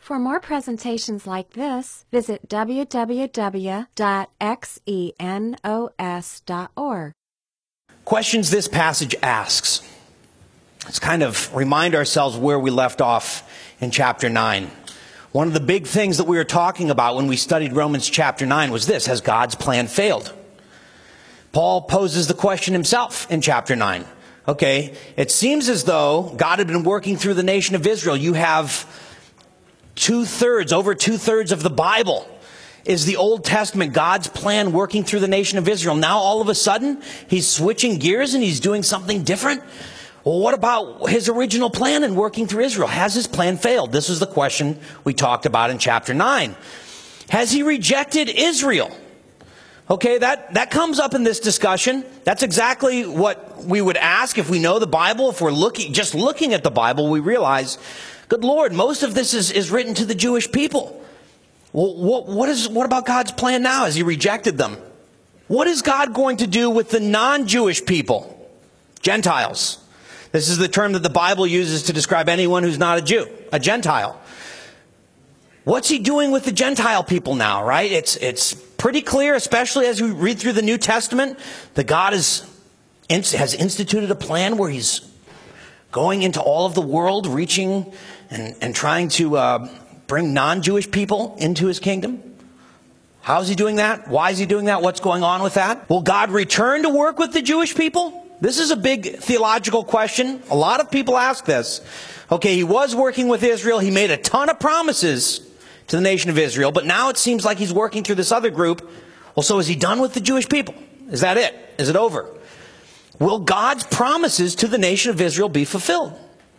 For more presentations like this, visit www.xenos.org. Questions this passage asks. Let's kind of remind ourselves where we left off in chapter 9. One of the big things that we were talking about when we studied Romans chapter 9 was this: has God's plan failed? Paul poses the question himself in chapter 9. Okay, it seems as though God had been working through the nation of Israel. You have over two-thirds of the Bible is the Old Testament, God's plan working through the nation of Israel. Now all of a sudden, he's switching gears and he's doing something different. Well, what about his original plan in working through Israel? Has his plan failed? This is the question we talked about in chapter 9. Has he rejected Israel? Okay, that comes up in this discussion. That's exactly what we would ask if we know the Bible. If we're just looking at the Bible, we realize, good Lord, most of this is written to the Jewish people. Well, what about God's plan now? Has he rejected them? What is God going to do with the non-Jewish people? Gentiles. This is the term that the Bible uses to describe anyone who's not a Jew, a Gentile. What's he doing with the Gentile people now, right? It's pretty clear, especially as we read through the New Testament, that God has instituted a plan where he's going into all of the world, reaching and trying to bring non-Jewish people into his kingdom. How is he doing that? Why is he doing that? What's going on with that? Will God return to work with the Jewish people? This is a big theological question. A lot of people ask this. Okay, he was working with Israel. He made a ton of promises to the nation of Israel, but now it seems like he's working through this other group. Well, so is he done with the Jewish people? Is that it? Is it over? Will God's promises to the nation of Israel be fulfilled?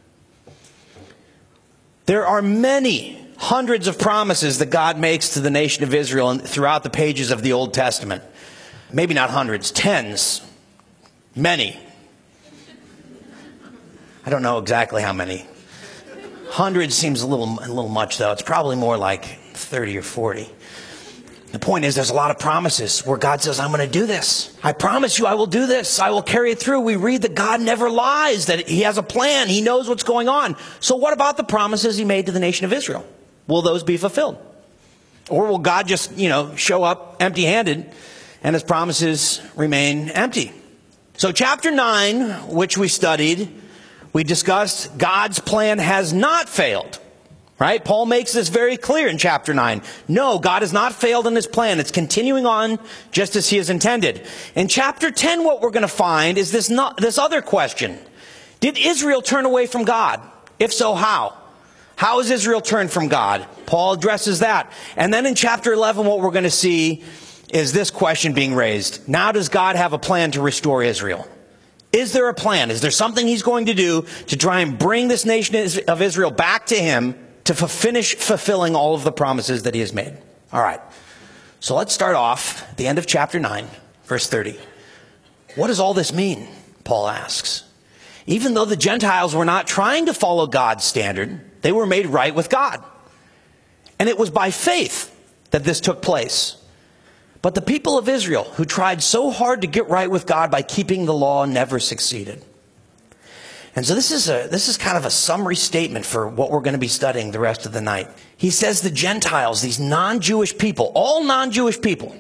There are many hundreds of promises that God makes to the nation of Israel throughout the pages of the Old Testament. Maybe not hundreds, tens, many. I don't know exactly how many. Hundreds seems a little much, though. It's probably more like 30 or 40. The point is, there's a lot of promises where God says, I'm going to do this. I promise you I will do this. I will carry it through. We read that God never lies, that he has a plan. He knows what's going on. So what about the promises he made to the nation of Israel? Will those be fulfilled? Or will God just, show up empty-handed and his promises remain empty? So chapter 9, which we studied, we discussed God's plan has not failed. Right? Paul makes this very clear in chapter 9. No, God has not failed in his plan. It's continuing on just as he has intended. In chapter 10, what we're going to find is this other question. Did Israel turn away from God? If so, how? How has Israel turned from God? Paul addresses that. And then in chapter 11, what we're going to see is this question being raised. Now does God have a plan to restore Israel? Is there a plan? Is there something he's going to do to try and bring this nation of Israel back to him to finish fulfilling all of the promises that he has made? All right. So let's start off at the end of chapter 9, verse 30. What does all this mean? Paul asks. Even though the Gentiles were not trying to follow God's standard, they were made right with God. And it was by faith that this took place. But the people of Israel, who tried so hard to get right with God by keeping the law, never succeeded. And so this is kind of a summary statement for what we're going to be studying the rest of the night. He says the Gentiles, these non-Jewish people, all non-Jewish people,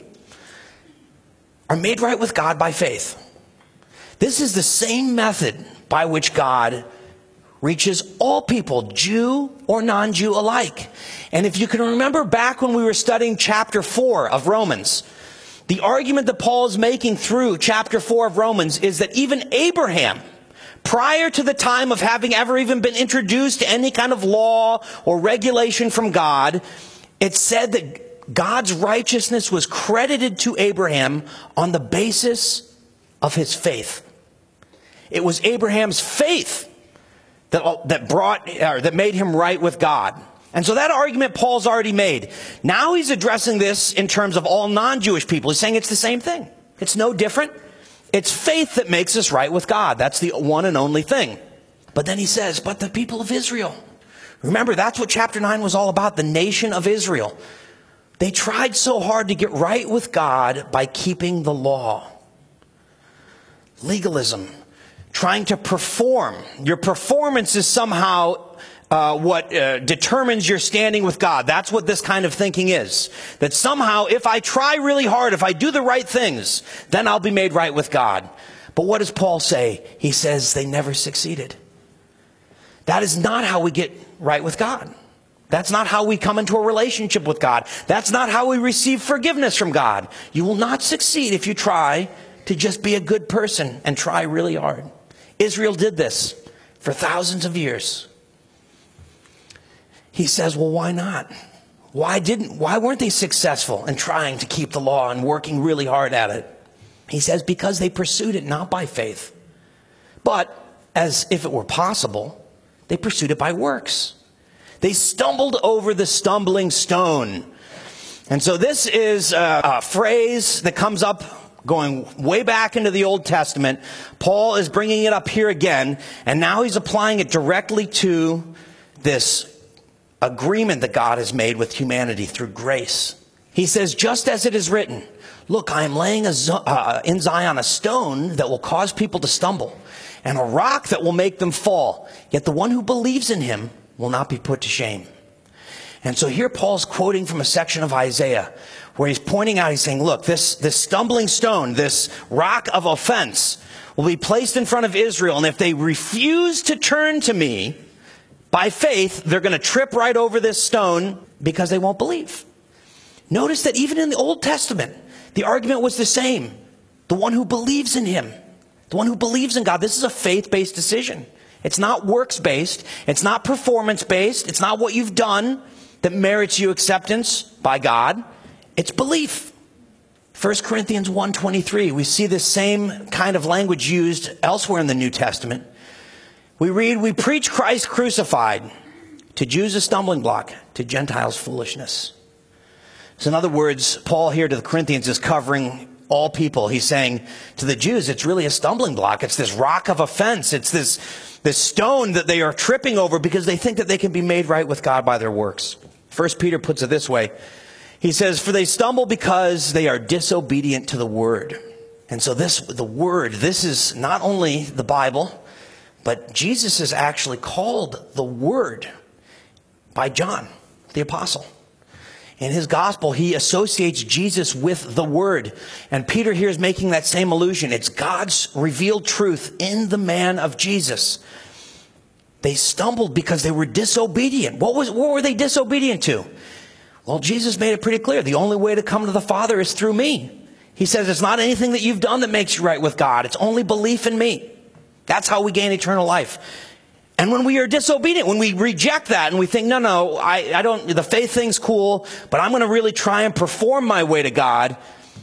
are made right with God by faith. This is the same method by which God reaches all people, Jew or non-Jew alike. And if you can remember back when we were studying chapter 4 of Romans, the argument that Paul is making through chapter 4 of Romans is that even Abraham, prior to the time of having ever even been introduced to any kind of law or regulation from God, it said that God's righteousness was credited to Abraham on the basis of his faith. It was Abraham's faith that made him right with God. And so that argument Paul's already made. Now he's addressing this in terms of all non-Jewish people. He's saying it's the same thing. It's no different. It's faith that makes us right with God. That's the one and only thing. But then he says, but the people of Israel. Remember, that's what chapter 9 was all about, the nation of Israel. They tried so hard to get right with God by keeping the law. Legalism. Trying to perform. Your performance is somehow what determines your standing with God. That's what this kind of thinking is. That somehow, if I try really hard, if I do the right things, then I'll be made right with God. But what does Paul say? He says they never succeeded. That is not how we get right with God. That's not how we come into a relationship with God. That's not how we receive forgiveness from God. You will not succeed if you try to just be a good person and try really hard. Israel did this for thousands of years. He says, well, why not? Why weren't they successful in trying to keep the law and working really hard at it? He says, because they pursued it not by faith, but as if it were possible, they pursued it by works. They stumbled over the stumbling stone. And so this is a phrase that comes up going way back into the Old Testament. Paul is bringing it up here again, and now he's applying it directly to this agreement that God has made with humanity through grace. He says, just as it is written, look, I am laying in Zion a stone that will cause people to stumble, and a rock that will make them fall. Yet the one who believes in him will not be put to shame. And so here Paul's quoting from a section of Isaiah where he's pointing out, he's saying, look, this stumbling stone, this rock of offense will be placed in front of Israel. And if they refuse to turn to me by faith, they're going to trip right over this stone because they won't believe. Notice that even in the Old Testament, the argument was the same. The one who believes in him, the one who believes in God, this is a faith-based decision. It's not works-based. It's not performance-based. It's not what you've done that merits you acceptance by God. It's belief. 1 Corinthians 1:23, we see this same kind of language used elsewhere in the New Testament. We read, we preach Christ crucified, to Jews a stumbling block, to Gentiles foolishness. So in other words, Paul here to the Corinthians is covering all people. He's saying to the Jews, it's really a stumbling block. It's this rock of offense. It's this stone that they are tripping over because they think that they can be made right with God by their works. 1 Peter puts it this way. He says, for they stumble because they are disobedient to the word. And so the word, this is not only the Bible, but Jesus is actually called the Word by John, the Apostle. In his gospel, he associates Jesus with the Word. And Peter here is making that same allusion. It's God's revealed truth in the man of Jesus. They stumbled because they were disobedient. What were they disobedient to? Well, Jesus made it pretty clear. The only way to come to the Father is through me. He says it's not anything that you've done that makes you right with God. It's only belief in me. That's how we gain eternal life. And when we are disobedient, when we reject that and we think, no, I don't, the faith thing's cool, but I'm going to really try and perform my way to God,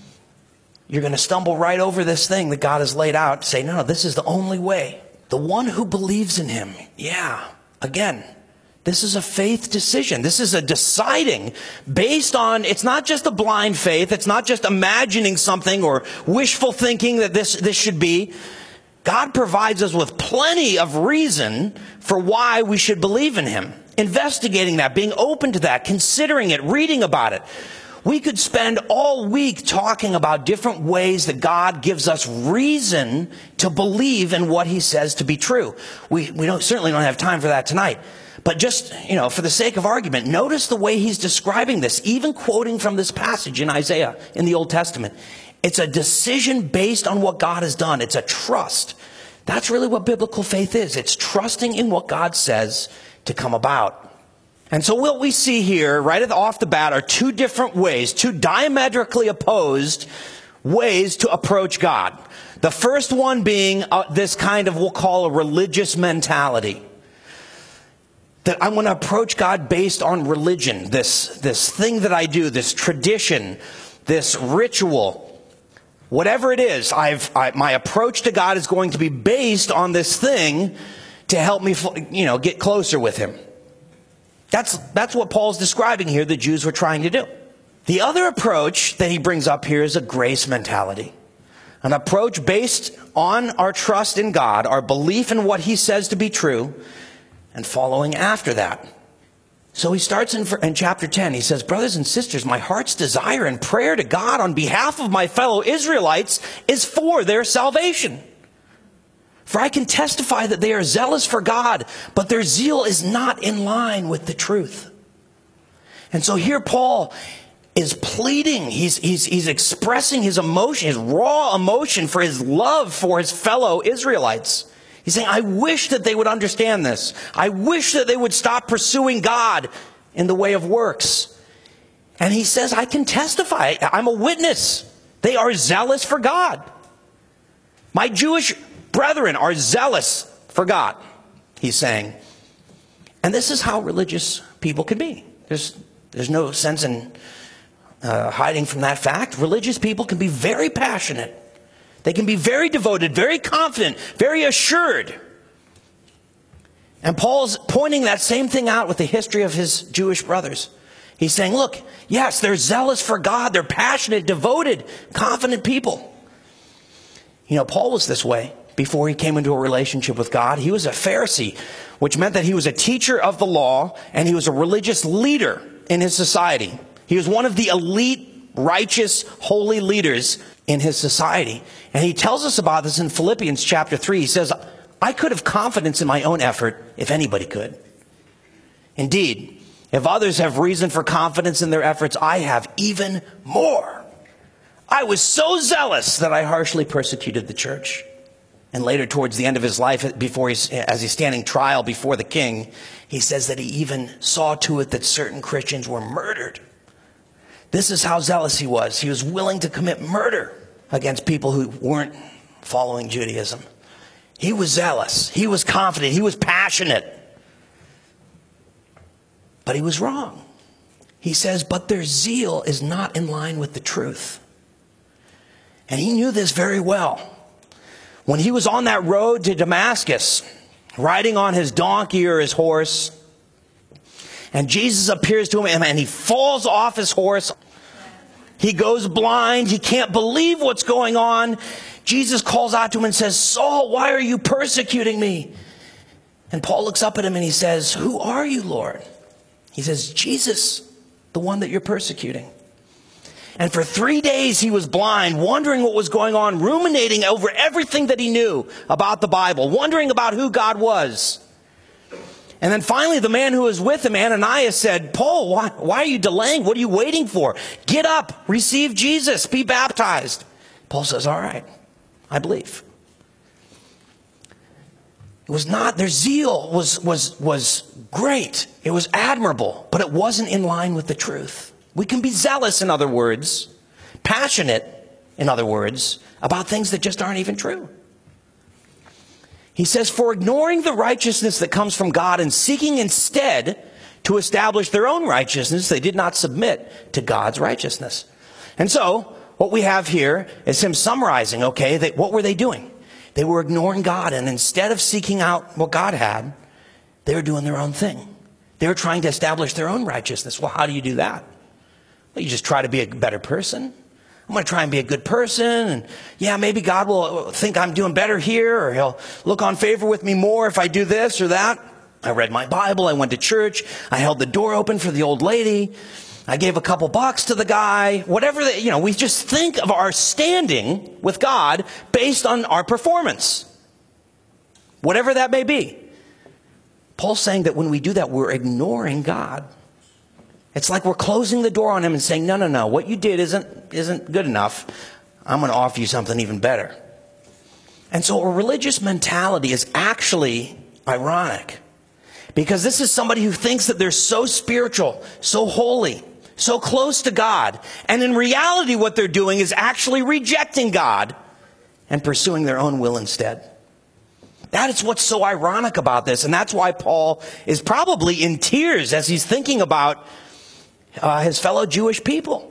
you're going to stumble right over this thing that God has laid out. Say, no, this is the only way. The one who believes in him. Yeah, again, this is a faith decision. This is a deciding based on, it's not just a blind faith. It's not just imagining something or wishful thinking that this should be. God provides us with plenty of reason for why we should believe in him. Investigating that, being open to that, considering it, reading about it. We could spend all week talking about different ways that God gives us reason to believe in what he says to be true. We certainly don't have time for that tonight. But just, for the sake of argument, notice the way he's describing this, even quoting from this passage in Isaiah in the Old Testament. It's a decision based on what God has done. It's a trust. That's really what biblical faith is. It's trusting in what God says to come about. And so what we see here, right off the bat, are two different ways, two diametrically opposed ways to approach God. The first one being this kind of, we'll call a religious mentality. That I'm going to approach God based on religion, this thing that I do, this tradition, this ritual. Whatever it is, my approach to God is going to be based on this thing to help me, get closer with him. That's what Paul's describing here the Jews were trying to do. The other approach that he brings up here is a grace mentality. An approach based on our trust in God, our belief in what he says to be true, and following after that. So he starts in chapter 10. He says, brothers and sisters, my heart's desire and prayer to God on behalf of my fellow Israelites is for their salvation. For I can testify that they are zealous for God, but their zeal is not in line with the truth. And so here Paul is pleading. He's expressing his emotion, his raw emotion for his love for his fellow Israelites. He's saying, I wish that they would understand this. I wish that they would stop pursuing God in the way of works. And he says, I can testify. I'm a witness. They are zealous for God. My Jewish brethren are zealous for God, he's saying. And this is how religious people can be. There's no sense in hiding from that fact. Religious people can be very passionate. They can be very devoted, very confident, very assured. And Paul's pointing that same thing out with the history of his Jewish brothers. He's saying, look, yes, they're zealous for God. They're passionate, devoted, confident people. You know, Paul was this way before he came into a relationship with God. He was a Pharisee, which meant that he was a teacher of the law and he was a religious leader in his society. He was one of the elite, righteous, holy leaders in his society. And he tells us about this in Philippians chapter 3. He says, I could have confidence in my own effort if anybody could. Indeed, if others have reason for confidence in their efforts, I have even more. I was so zealous that I harshly persecuted the church. And later, towards the end of his life, as he's standing trial before the king, he says that he even saw to it that certain Christians were murdered. This is how zealous he was. He was willing to commit murder against people who weren't following Judaism. He was zealous. He was confident. He was passionate. But he was wrong. He says, but their zeal is not in line with the truth. And he knew this very well. When he was on that road to Damascus, riding on his donkey or his horse, and Jesus appears to him and he falls off his horse. He goes blind. He can't believe what's going on. Jesus calls out to him and says, Saul, why are you persecuting me? And Paul looks up at him and he says, who are you, Lord? He says, Jesus, the one that you're persecuting. And for 3 days he was blind, wondering what was going on, ruminating over everything that he knew about the Bible, wondering about who God was. And then finally the man who was with him, Ananias, said, Paul, why are you delaying? What are you waiting for? Get up, receive Jesus, be baptized. Paul says, all right, I believe. It was not, their zeal was great. It was admirable, but it wasn't in line with the truth. We can be zealous, in other words, passionate, in other words, about things that just aren't even true. He says, for ignoring the righteousness that comes from God and seeking instead to establish their own righteousness, they did not submit to God's righteousness. And so, what we have here is him summarizing, okay, what were they doing? They were ignoring God, and instead of seeking out what God had, they were doing their own thing. They were trying to establish their own righteousness. Well, how do you do that? Well, you just try to be a better person. I'm going to try and be a good person. And yeah, maybe God will think I'm doing better here, or he'll look on favor with me more if I do this or that. I read my Bible. I went to church. I held the door open for the old lady. I gave a couple bucks to the guy. Whatever, we just think of our standing with God based on our performance. Whatever that may be. Paul's saying that when we do that, we're ignoring God. It's like we're closing the door on him and saying, no, what you did isn't good enough. I'm going to offer you something even better. And so a religious mentality is actually ironic, because this is somebody who thinks that they're so spiritual, so holy, so close to God. And in reality, what they're doing is actually rejecting God and pursuing their own will instead. That is what's so ironic about this. And that's why Paul is probably in tears as he's thinking about his fellow Jewish people.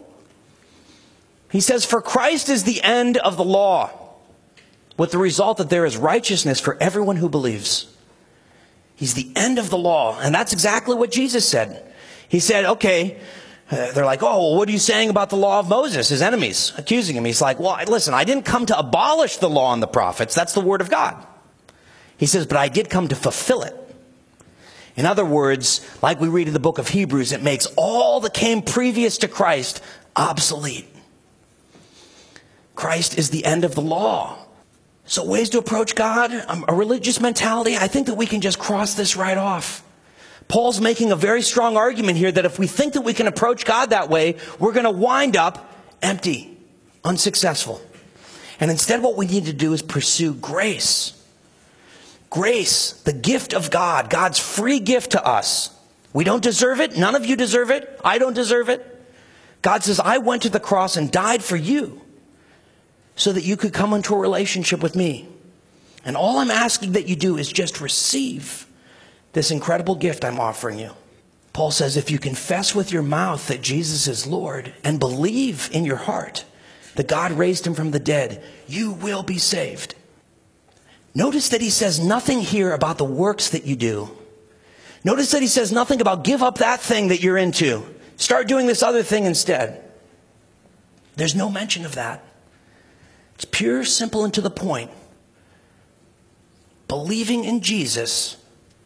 He says, for Christ is the end of the law, with the result that there is righteousness for everyone who believes. He's the end of the law. And that's exactly what Jesus said. He said, okay, they're like, oh, well, what are you saying about the law of Moses? His enemies accusing him. He's like, well, listen, I didn't come to abolish the law and the prophets. That's the word of God. He says, but I did come to fulfill it. In other words, like we read in the book of Hebrews, it makes all that came previous to Christ obsolete. Christ is the end of the law. So ways to approach God, a religious mentality, I think that we can just cross this right off. Paul's making a very strong argument here that if we think that we can approach God that way, we're going to wind up empty, unsuccessful. And instead what we need to do is pursue grace. Grace, the gift of God, God's free gift to us. We don't deserve it. None of you deserve it. I don't deserve it. God says, I went to the cross and died for you so that you could come into a relationship with me. And all I'm asking that you do is just receive this incredible gift I'm offering you. Paul says, if you confess with your mouth that Jesus is Lord and believe in your heart that God raised him from the dead, you will be saved. Notice that he says nothing here about the works that you do. Notice that he says nothing about give up that thing that you're into. Start doing this other thing instead. There's no mention of that. It's pure, simple, and to the point. Believing in Jesus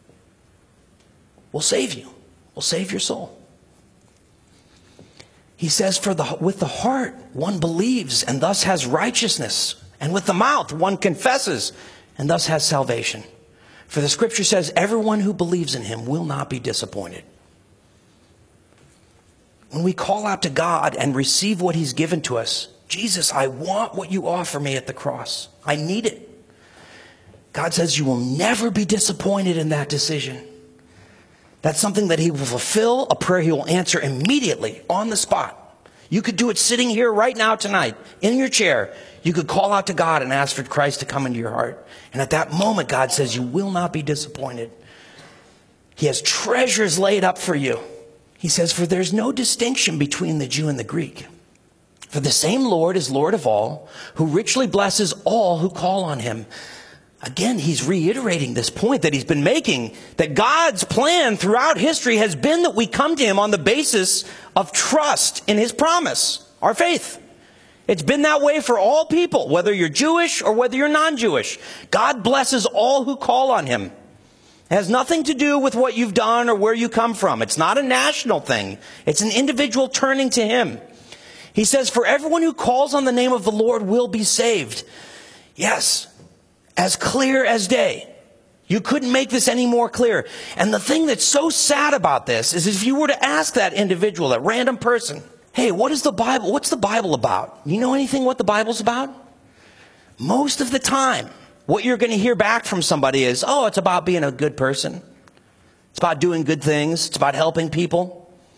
will save you, will save your soul. He says, with the heart one believes and thus has righteousness, and with the mouth one confesses and thus has salvation. For the scripture says, everyone who believes in him will not be disappointed. When we call out to God and receive what he's given to us, Jesus, I want what you offer me at the cross. I need it. God says you will never be disappointed in that decision. That's something that he will fulfill, a prayer he will answer immediately on the spot. You could do it sitting here right now tonight in your chair. You could call out to God and ask for Christ to come into your heart. And at that moment, God says you will not be disappointed. He has treasures laid up for you. He says, for there's no distinction between the Jew and the Greek. For the same Lord is Lord of all, who richly blesses all who call on him. Again, he's reiterating this point that he's been making, that God's plan throughout history has been that we come to him on the basis of trust in his promise, our faith. It's been that way for all people, whether you're Jewish or whether you're non-Jewish. God blesses all who call on him. It has nothing to do with what you've done or where you come from. It's not a national thing. It's an individual turning to him. He says, for everyone who calls on the name of the Lord will be saved. Yes, as clear as day. You couldn't make this any more clear. And the thing that's so sad about this is if you were to ask that individual, that random person, hey, what's the Bible about? You know anything what the Bible's about? Most of the time, what you're going to hear back from somebody is, oh, it's about being a good person. It's about doing good things. It's about helping people.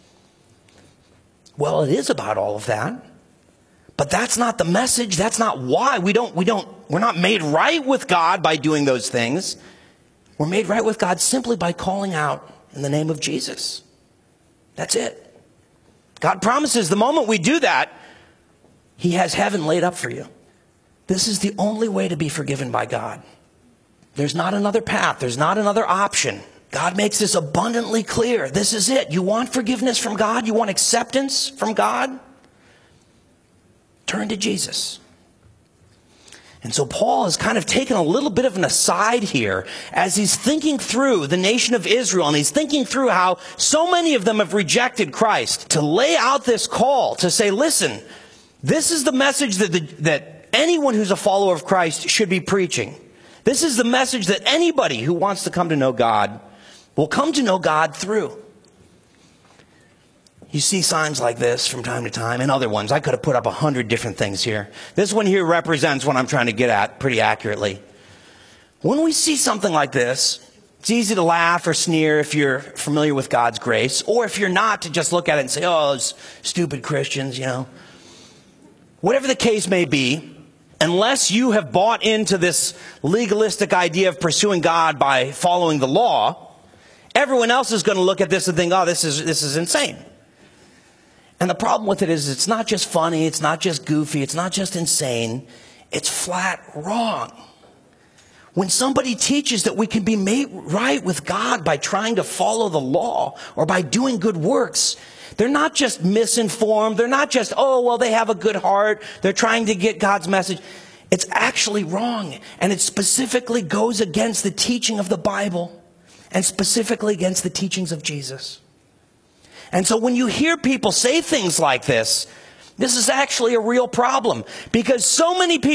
Well, it is about all of that. But that's not the message. That's not why. We're not made right with God by doing those things. We're made right with God simply by calling out in the name of Jesus. That's it. God promises the moment we do that, he has heaven laid up for you. This is the only way to be forgiven by God. There's not another path. There's not another option. God makes this abundantly clear. This is it. You want forgiveness from God? You want acceptance from God? Turn to Jesus. And so Paul has kind of taken a little bit of an aside here as he's thinking through the nation of Israel, and he's thinking through how so many of them have rejected Christ, to lay out this call to say, listen, this is the message that anyone who's a follower of Christ should be preaching. This is the message that anybody who wants to come to know God will come to know God through. You see signs like this from time to time, and other ones. I could have put up 100 different things here. This one here represents what I'm trying to get at pretty accurately. When we see something like this, it's easy to laugh or sneer if you're familiar with God's grace, or if you're not, to just look at it and say, oh, those stupid Christians, you know. Whatever the case may be, unless you have bought into this legalistic idea of pursuing God by following the law, everyone else is going to look at this and think, oh, this is insane. And the problem with it is it's not just funny, it's not just goofy, it's not just insane, it's flat wrong. When somebody teaches that we can be made right with God by trying to follow the law or by doing good works, they're not just misinformed, they're not just, oh, well, they have a good heart, they're trying to get God's message. It's actually wrong, and it specifically goes against the teaching of the Bible and specifically against the teachings of Jesus. And so when you hear people say things like this is actually a real problem, because so many people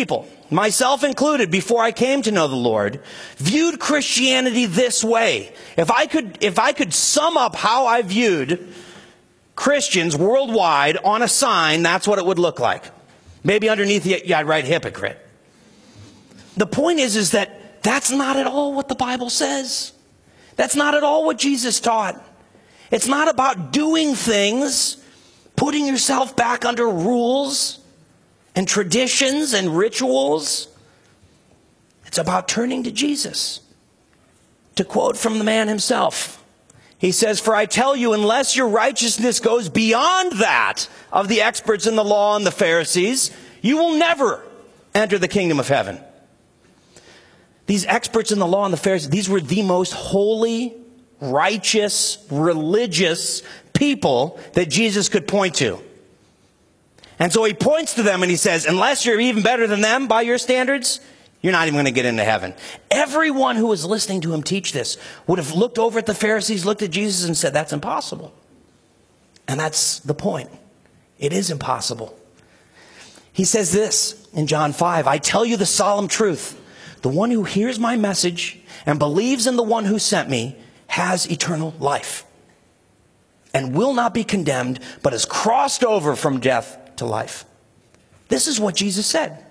myself included, before I came to know the Lord, viewed Christianity this way. If I could sum up how I viewed Christians worldwide on a sign, that's what it would look like. Maybe underneath it, I'd write hypocrite. The point is that that's not at all what the Bible says. That's not at all what Jesus taught. It's not about doing things, putting yourself back under rules and traditions and rituals. It's about turning to Jesus. To quote from the man himself, he says, "For I tell you, unless your righteousness goes beyond that of the experts in the law and the Pharisees, you will never enter the kingdom of heaven." These experts in the law and the Pharisees, these were the most holy, righteous, religious people that Jesus could point to. And so he points to them and he says, unless you're even better than them by your standards, you're not even going to get into heaven. Everyone who was listening to him teach this would have looked over at the Pharisees, looked at Jesus and said, that's impossible. And that's the point. It is impossible. He says this in John 5, "I tell you the solemn truth. The one who hears my message and believes in the one who sent me has eternal life and will not be condemned, but has crossed over from death to life." This is what Jesus said.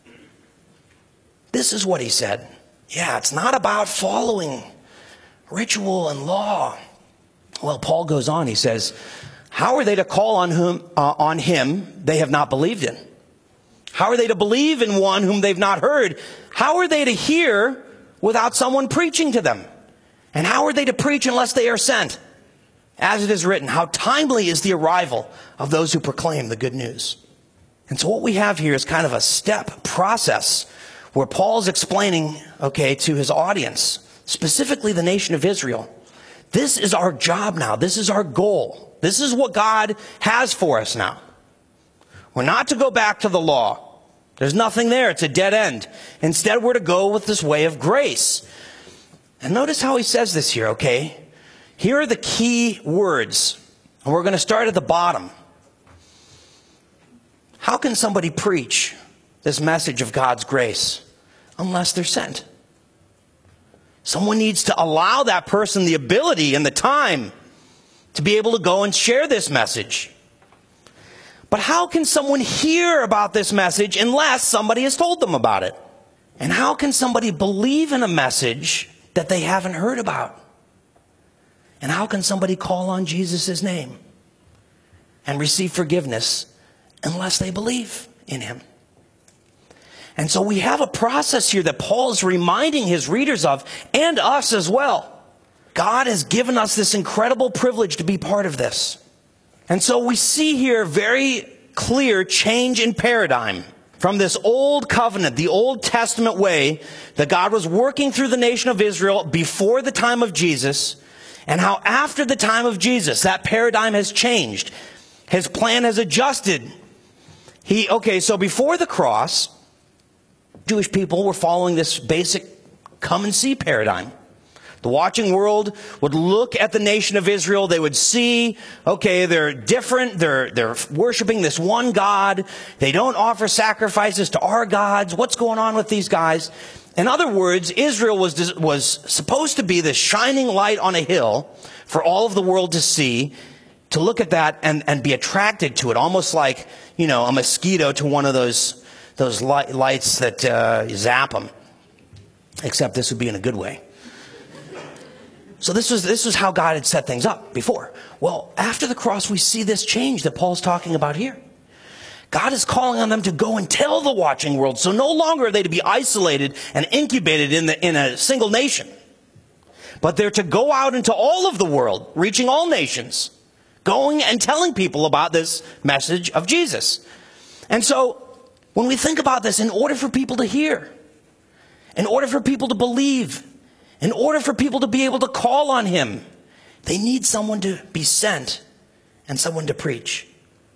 This is what he said. Yeah, it's not about following ritual and law. Well, Paul goes on. He says, how are they to call on him they have not believed in? How are they to believe in one whom they've not heard? How are they to hear without someone preaching to them? And how are they to preach unless they are sent? As it is written, how timely is the arrival of those who proclaim the good news. And so what we have here is kind of a step process where Paul's explaining, to his audience, specifically the nation of Israel, this is our job now. This is our goal. This is what God has for us now. We're not to go back to the law. There's nothing there. It's a dead end. Instead, we're to go with this way of grace. And notice how he says this here, okay? Here are the key words. And we're going to start at the bottom. How can somebody preach this message of God's grace unless they're sent? Someone needs to allow that person the ability and the time to be able to go and share this message. But how can someone hear about this message unless somebody has told them about it? And how can somebody believe in a message that they haven't heard about? And how can somebody call on Jesus' name and receive forgiveness unless they believe in him? And so we have a process here that Paul is reminding his readers of, and us as well. God has given us this incredible privilege to be part of this. And so we see here very clear change in paradigm from this old covenant, the Old Testament way that God was working through the nation of Israel before the time of Jesus, and how after the time of Jesus, that paradigm has changed. His plan has adjusted. So before the cross, Jewish people were following this basic come and see paradigm. The watching world would look at the nation of Israel. They would see, they're different. They're worshiping this one God. They don't offer sacrifices to our gods. What's going on with these guys? In other words, Israel was supposed to be this shining light on a hill for all of the world to see, to look at that and be attracted to it, almost like, a mosquito to one of those lights that zap them. Except this would be in a good way. So this was how God had set things up before. Well, after the cross, we see this change that Paul's talking about here. God is calling on them to go and tell the watching world. So no longer are they to be isolated and incubated in a single nation. But they're to go out into all of the world, reaching all nations, going and telling people about this message of Jesus. And so when we think about this, in order for people to hear, in order for people to believe, in order for people to be able to call on him, they need someone to be sent and someone to preach.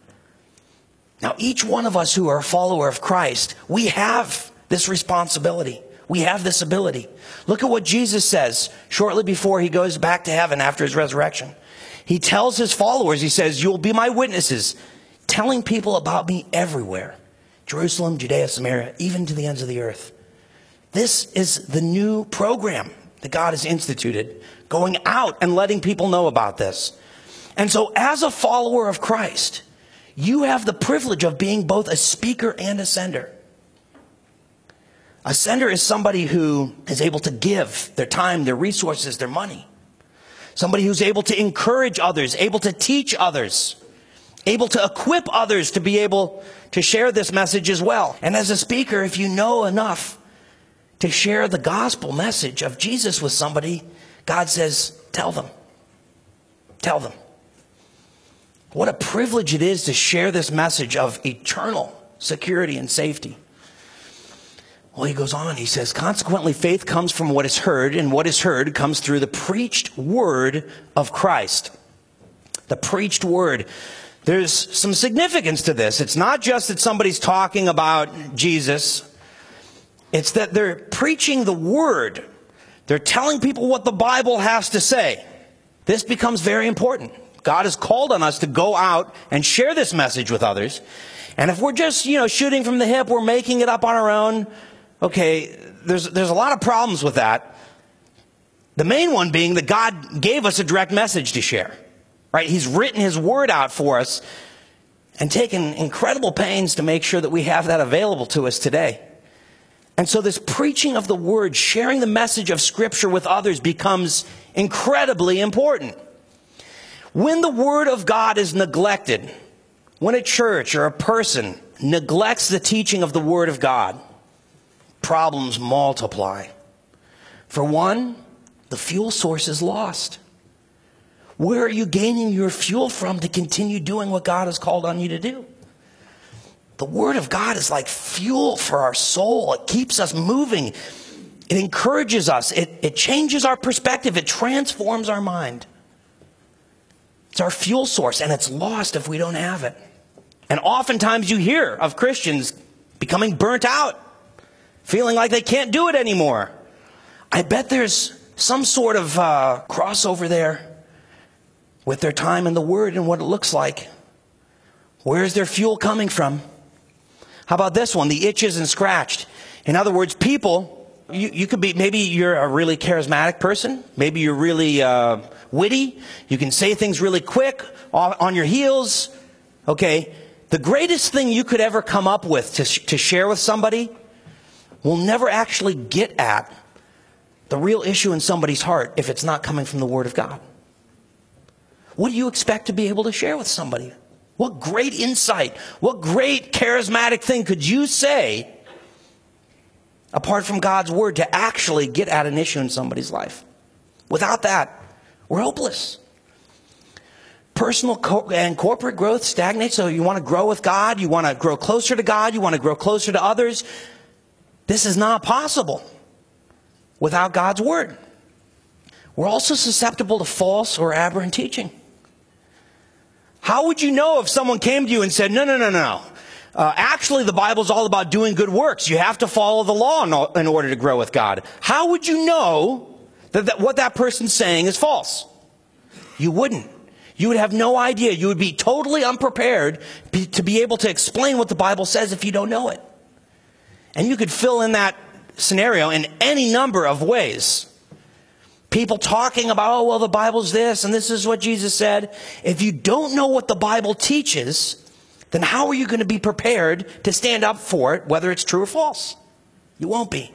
Now, each one of us who are a follower of Christ, we have this responsibility. We have this ability. Look at what Jesus says shortly before he goes back to heaven after his resurrection. He tells his followers, he says, "You'll be my witnesses, telling people about me everywhere, Jerusalem, Judea, Samaria, even to the ends of the earth. This is the new program that God has instituted, going out and letting people know about this. And so as a follower of Christ, you have the privilege of being both a speaker and a sender. A sender is somebody who is able to give their time, their resources, their money. Somebody who's able to encourage others, able to teach others, able to equip others to be able to share this message as well. And as a speaker, if you know enough to share the gospel message of Jesus with somebody, God says, tell them. Tell them. What a privilege it is to share this message of eternal security and safety. Well, he goes on, he says, consequently, faith comes from what is heard, and what is heard comes through the preached word of Christ. The preached word. There's some significance to this. It's not just that somebody's talking about Jesus. It's that they're preaching the word. They're telling people what the Bible has to say. This becomes very important. God has called on us to go out and share this message with others. And if we're just, shooting from the hip, we're making it up on our own, okay, there's a lot of problems with that. The main one being that God gave us a direct message to share. Right? He's written his word out for us and taken incredible pains to make sure that we have that available to us today. And so this preaching of the word, sharing the message of Scripture with others becomes incredibly important. When the word of God is neglected, when a church or a person neglects the teaching of the word of God, problems multiply. For one, the fuel source is lost. Where are you gaining your fuel from to continue doing what God has called on you to do? The word of God is like fuel for our soul. It keeps us moving. It encourages us. It changes our perspective. It transforms our mind. It's our fuel source, and it's lost if we don't have it. And oftentimes you hear of Christians becoming burnt out, feeling like they can't do it anymore. I bet there's some sort of crossover there with their time in the Word and what it looks like. Where's their fuel coming from? How about this one? The itch isn't scratched. In other words, people, you could be, maybe you're a really charismatic person. Maybe you're really witty. You can say things really quick, on your heels. Okay, the greatest thing you could ever come up with to share with somebody will never actually get at the real issue in somebody's heart if it's not coming from the Word of God. What do you expect to be able to share with somebody? What great insight, what great charismatic thing could you say apart from God's Word to actually get at an issue in somebody's life? Without that, we're hopeless. Personal and corporate growth stagnates. So you want to grow with God, you want to grow closer to God, you want to grow closer to others. This is not possible without God's Word. We're also susceptible to false or aberrant teaching. How would you know if someone came to you and said, no. Actually, the Bible's all about doing good works. You have to follow the law in order to grow with God. How would you know that what that person's saying is false? You wouldn't. You would have no idea. You would be totally unprepared to be able to explain what the Bible says if you don't know it. And you could fill in that scenario in any number of ways. People talking about, the Bible's this, and this is what Jesus said. If you don't know what the Bible teaches, then how are you going to be prepared to stand up for it, whether it's true or false? You won't be.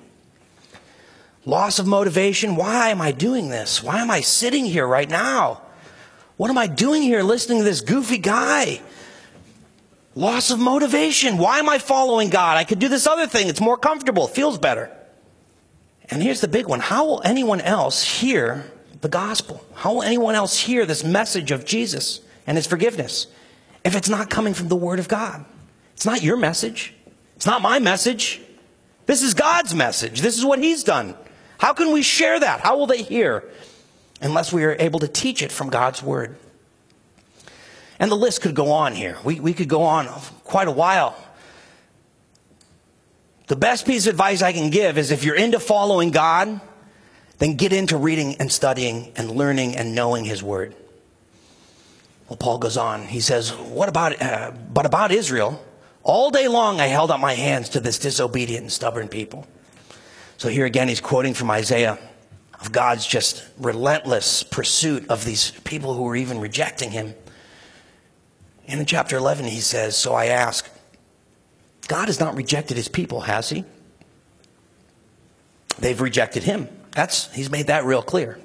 Loss of motivation. Why am I doing this? Why am I sitting here right now? What am I doing here listening to this goofy guy? Loss of motivation. Why am I following God? I could do this other thing. It's more comfortable. It feels better. And here's the big one. How will anyone else hear the gospel? How will anyone else hear this message of Jesus and his forgiveness if it's not coming from the Word of God? It's not your message. It's not my message. This is God's message. This is what he's done. How can we share that? How will they hear unless we are able to teach it from God's Word? And the list could go on here. We could go on quite a while. The best piece of advice I can give is if you're into following God, then get into reading and studying and learning and knowing his Word. Well, Paul goes on. He says, but about Israel, All day long I held out my hands to this disobedient and stubborn people. So here again he's quoting from Isaiah of God's just relentless pursuit of these people who were even rejecting him. And in chapter 11 he says, so I ask, God has not rejected his people, has he? They've rejected him. He's made that real clear.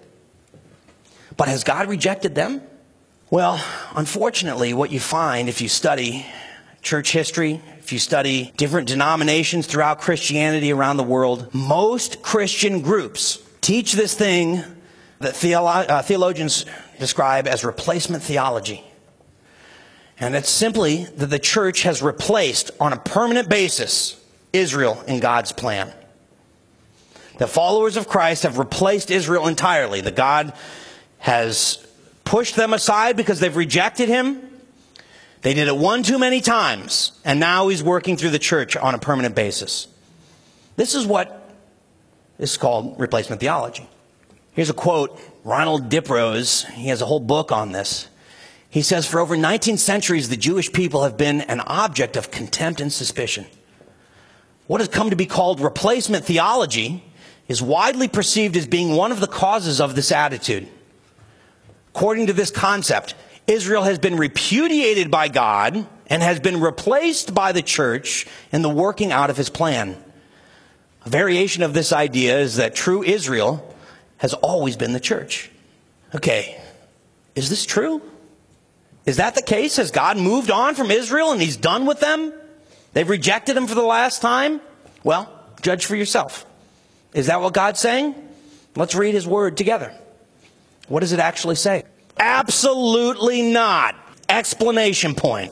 But has God rejected them? Well, unfortunately, what you find if you study church history, if you study different denominations throughout Christianity around the world, most Christian groups teach this thing that theologians describe as replacement theology. And it's simply that the church has replaced, on a permanent basis, Israel in God's plan. The followers of Christ have replaced Israel entirely. That God has pushed them aside because they've rejected him. They did it one too many times. And now he's working through the church on a permanent basis. This is what is called replacement theology. Here's a quote. Ronald Diprose, he has a whole book on this. He says, for over 19 centuries, the Jewish people have been an object of contempt and suspicion. What has come to be called replacement theology is widely perceived as being one of the causes of this attitude. According to this concept, Israel has been repudiated by God and has been replaced by the church in the working out of his plan. A variation of this idea is that true Israel has always been the church. Okay, is this true? Is that the case? Has God moved on from Israel and he's done with them? They've rejected him for the last time? Well, judge for yourself. Is that what God's saying? Let's read his word together. What does it actually say? Absolutely not. Explanation point.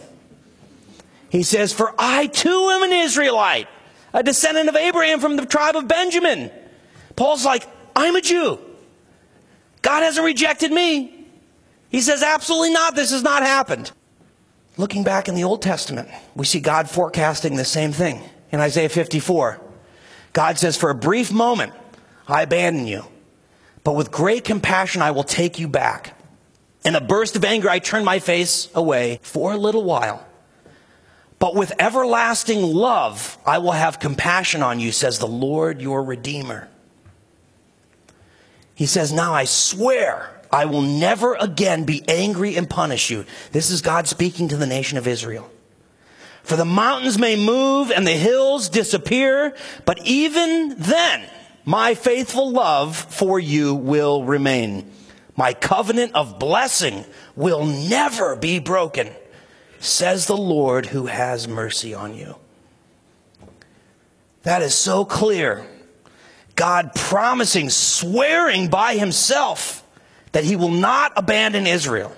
He says, for I too am an Israelite, a descendant of Abraham from the tribe of Benjamin. Paul's like, I'm a Jew. God hasn't rejected me. He says, absolutely not. This has not happened. Looking back in the Old Testament, we see God forecasting the same thing. In Isaiah 54, God says, for a brief moment, I abandon you, but with great compassion, I will take you back. In a burst of anger, I turn my face away for a little while. But with everlasting love, I will have compassion on you, says the Lord, your Redeemer. He says, now I swear I will never again be angry and punish you. This is God speaking to the nation of Israel. For the mountains may move and the hills disappear, but even then, my faithful love for you will remain. My covenant of blessing will never be broken, says the Lord who has mercy on you. That is so clear. God promising, swearing by himself that he will not abandon Israel.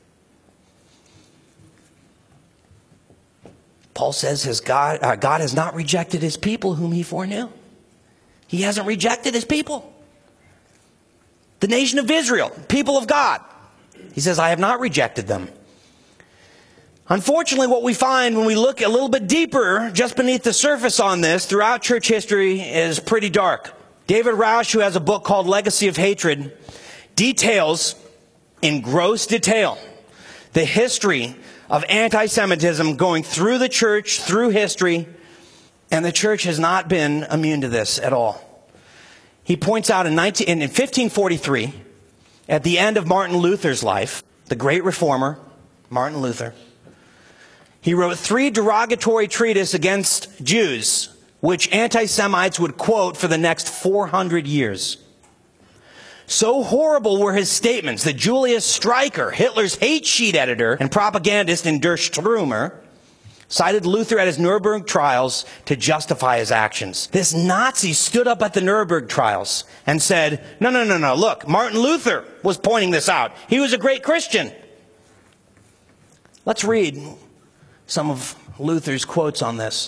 Paul says God has not rejected his people whom he foreknew. He hasn't rejected his people. The nation of Israel, people of God. He says, I have not rejected them. Unfortunately, what we find when we look a little bit deeper, just beneath the surface on this, throughout church history, is pretty dark. David Rausch, who has a book called Legacy of Hatred, details in gross detail the history of anti-Semitism going through the church, through history, and the church has not been immune to this at all. He points out in 1543, at the end of Martin Luther's life, the great reformer, Martin Luther, he wrote 3 derogatory treatises against Jews, which anti-Semites would quote for the next 400 years. So horrible were his statements that Julius Streicher, Hitler's hate sheet editor and propagandist in Der Stürmer, cited Luther at his Nuremberg trials to justify his actions. This Nazi stood up at the Nuremberg trials and said, no, look, Martin Luther was pointing this out. He was a great Christian. Let's read some of Luther's quotes on this.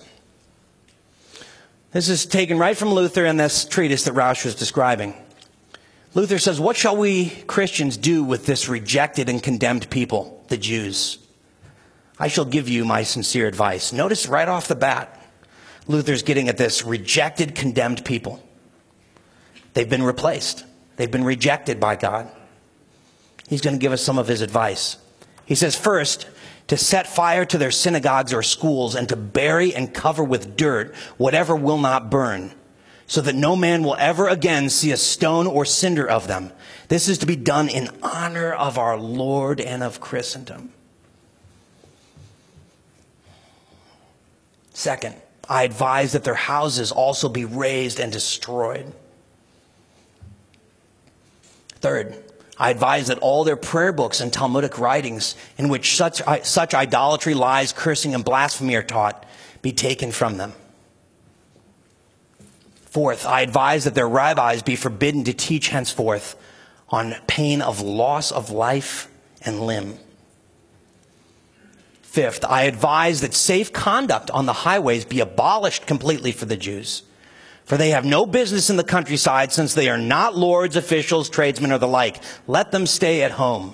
This is taken right from Luther in this treatise that Rausch was describing. Luther says, what shall we Christians do with this rejected and condemned people, the Jews? I shall give you my sincere advice. Notice right off the bat, Luther's getting at this rejected, condemned people. They've been replaced. They've been rejected by God. He's going to give us some of his advice. He says, first, to set fire to their synagogues or schools, and to bury and cover with dirt whatever will not burn, so that no man will ever again see a stone or cinder of them. This is to be done in honor of our Lord and of Christendom. Second, I advise that their houses also be razed and destroyed. Third, I advise that all their prayer books and Talmudic writings in which such idolatry, lies, cursing, and blasphemy are taught be taken from them. Fourth, I advise that their rabbis be forbidden to teach henceforth on pain of loss of life and limb. Fifth, I advise that safe conduct on the highways be abolished completely for the Jews, for they have no business in the countryside, since they are not lords, officials, tradesmen, or the like. Let them stay at home.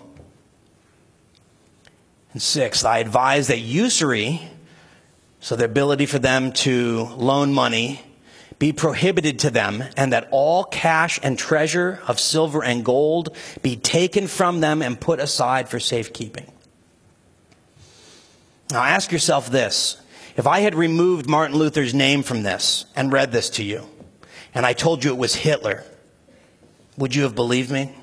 And sixth, I advise that usury, so the ability for them to loan money, be prohibited to them, and that all cash and treasure of silver and gold be taken from them and put aside for safekeeping. Now ask yourself this. If I had removed Martin Luther's name from this and read this to you, and I told you it was Hitler, would you have believed me?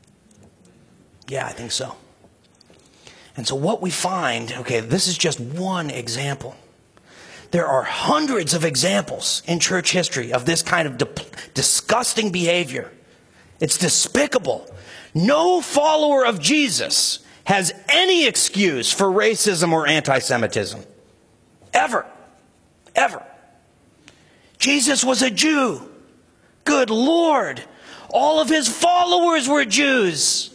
Yeah, I think so. And so what we find, okay, this is just one example. There are hundreds of examples in church history of this kind of disgusting behavior. It's despicable. No follower of Jesus has any excuse for racism or anti-Semitism. Ever. Ever. Jesus was a Jew. Good Lord. All of his followers were Jews.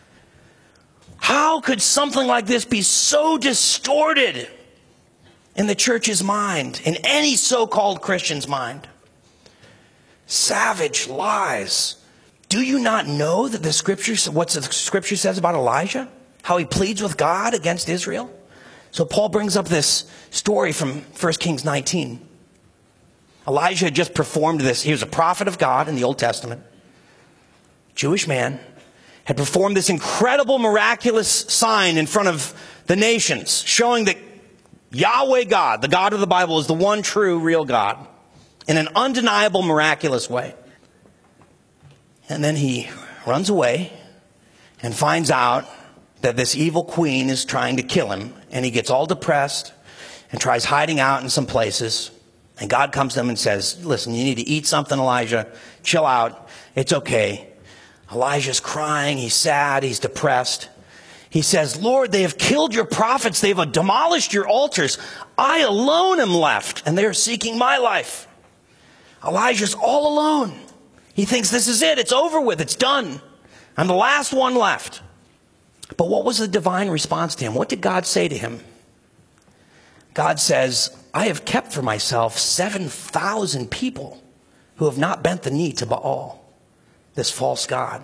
How could something like this be so distorted in the church's mind, in any so-called Christian's mind? Savage lies. Do you not know that what the scripture says about Elijah? How he pleads with God against Israel? So Paul brings up this story from 1 Kings 19. Elijah had just performed this. He was a prophet of God in the Old Testament. Jewish man. Had performed this incredible miraculous sign in front of the nations, showing that Yahweh God, the God of the Bible, is the one true, real God, in an undeniable, miraculous way. And then he runs away and finds out that this evil queen is trying to kill him, and he gets all depressed and tries hiding out in some places. And God comes to him and says, listen, you need to eat something, Elijah. Chill out. It's okay. Elijah's crying. He's sad. He's depressed. He says, Lord, they have killed your prophets. They've demolished your altars. I alone am left, and they are seeking my life. Elijah's all alone. He thinks this is it. It's over with. It's done. I'm the last one left. But what was the divine response to him? What did God say to him? God says, I have kept for myself 7,000 people who have not bent the knee to Baal, this false god.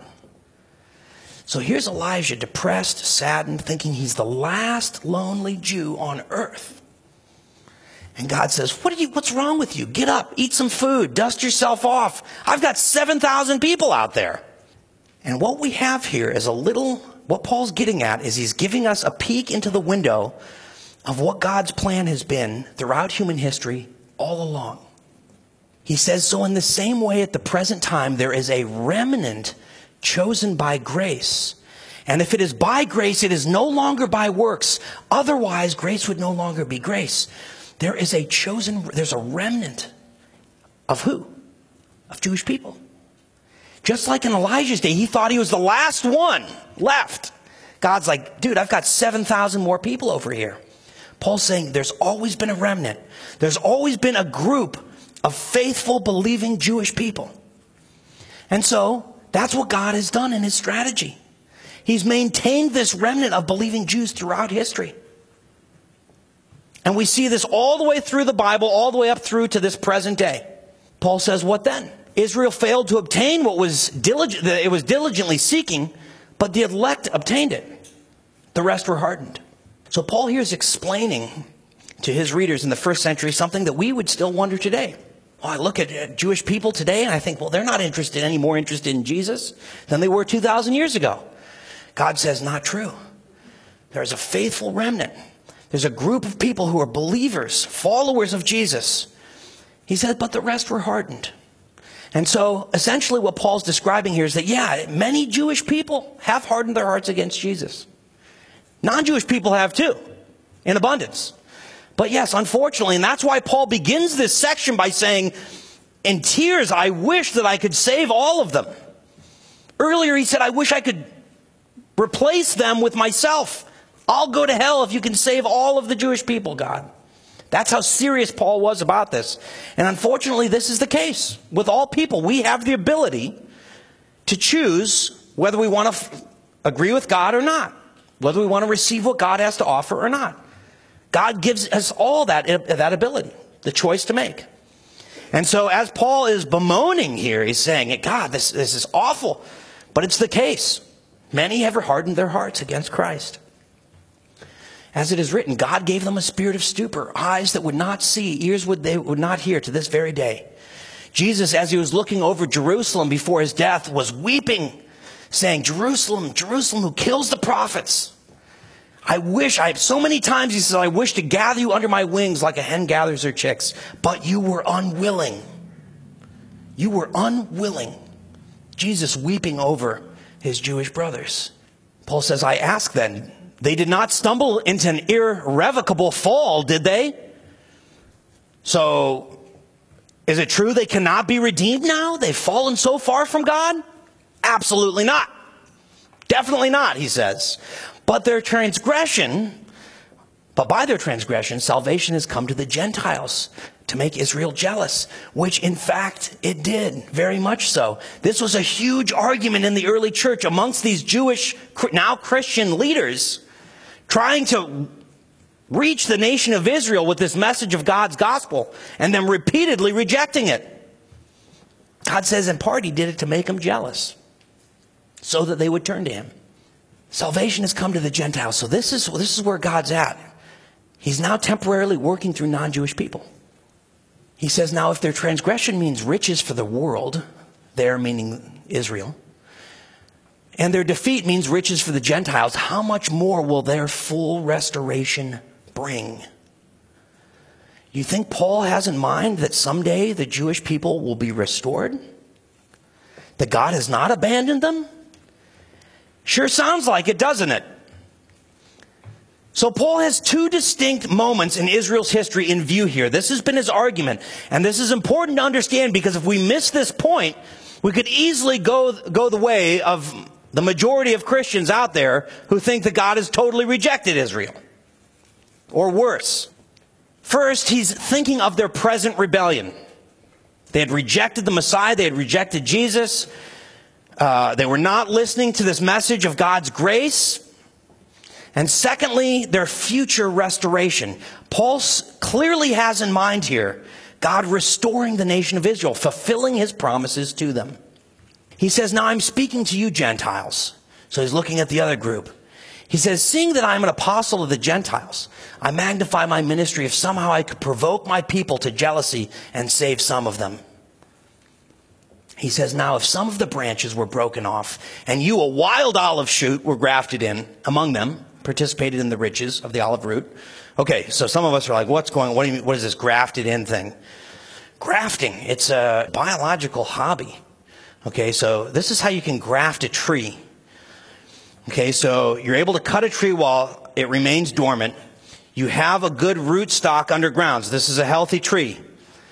So here's Elijah, depressed, saddened, thinking he's the last lonely Jew on earth. And God says, what's wrong with you? Get up, eat some food, dust yourself off. I've got 7,000 people out there. And what we have here is what Paul's getting at is he's giving us a peek into the window of what God's plan has been throughout human history all along. He says, so in the same way at the present time, there is a remnant chosen by grace. And if it is by grace, it is no longer by works. Otherwise, grace would no longer be grace. There's a remnant of who? Of Jewish people. Just like in Elijah's day, he thought he was the last one left. God's like, dude, I've got 7,000 more people over here. Paul's saying there's always been a remnant. There's always been a group of faithful, believing Jewish people. And so that's what God has done in his strategy. He's maintained this remnant of believing Jews throughout history. And we see this all the way through the Bible, all the way up through to this present day. Paul says, what then? Israel failed to obtain what it was diligently seeking, but the elect obtained it. The rest were hardened. So Paul here is explaining to his readers in the first century something that we would still wonder today. I look at Jewish people today and I think, well, they're not any more interested in Jesus than they were 2,000 years ago. God says, not true. There's a faithful remnant. There's a group of people who are believers, followers of Jesus. He said, but the rest were hardened. And so essentially what Paul's describing here is that, yeah, many Jewish people have hardened their hearts against Jesus. Non-Jewish people have too, in abundance. But yes, unfortunately, and that's why Paul begins this section by saying, in tears, I wish that I could save all of them. Earlier he said, I wish I could replace them with myself. I'll go to hell if you can save all of the Jewish people, God. That's how serious Paul was about this. And unfortunately, this is the case with all people. We have the ability to choose whether we want to agree with God or not, whether we want to receive what God has to offer or not. God gives us all that ability, the choice to make. And so as Paul is bemoaning here, he's saying, God, this is awful, but it's the case. Many have hardened their hearts against Christ. As it is written, God gave them a spirit of stupor, eyes that would not see, ears they would not hear to this very day. Jesus, as he was looking over Jerusalem before his death, was weeping, saying, Jerusalem, Jerusalem, who kills the prophets. So many times he says, I wish to gather you under my wings like a hen gathers her chicks, but you were unwilling. You were unwilling. Jesus weeping over his Jewish brothers. Paul says, I ask then, they did not stumble into an irrevocable fall, did they? So, is it true they cannot be redeemed now? They've fallen so far from God? Absolutely not. Definitely not, he says. But by their transgression, salvation has come to the Gentiles to make Israel jealous, which in fact it did, very much so. This was a huge argument in the early church amongst these Jewish, now Christian leaders, trying to reach the nation of Israel with this message of God's gospel and then repeatedly rejecting it. God says in part he did it to make them jealous so that they would turn to him. Salvation has come to the Gentiles. So this is where God's at. He's now temporarily working through non-Jewish people. He says, now if their transgression means riches for the world, there meaning Israel, and their defeat means riches for the Gentiles, how much more will their full restoration bring? You think Paul has in mind that someday the Jewish people will be restored? That God has not abandoned them? Sure sounds like it, doesn't it? So Paul has two distinct moments in Israel's history in view here. This has been his argument. And this is important to understand because if we miss this point, we could easily go the way of the majority of Christians out there who think that God has totally rejected Israel. Or worse. First, he's thinking of their present rebellion. They had rejected the Messiah. They had rejected Jesus. They were not listening to this message of God's grace. And secondly, their future restoration. Paul clearly has in mind here God restoring the nation of Israel, fulfilling his promises to them. He says, now I'm speaking to you Gentiles. So he's looking at the other group. He says, seeing that I'm an apostle of the Gentiles, I magnify my ministry if somehow I could provoke my people to jealousy and save some of them. He says, now if some of the branches were broken off and you, a wild olive shoot, were grafted in among them, participated in the riches of the olive root. Okay, so some of us are like, what do you mean, what is this grafted in thing? Grafting, it's a biological hobby. Okay, so this is how you can graft a tree. Okay, so you're able to cut a tree while it remains dormant. You have a good root stock underground. So this is a healthy tree.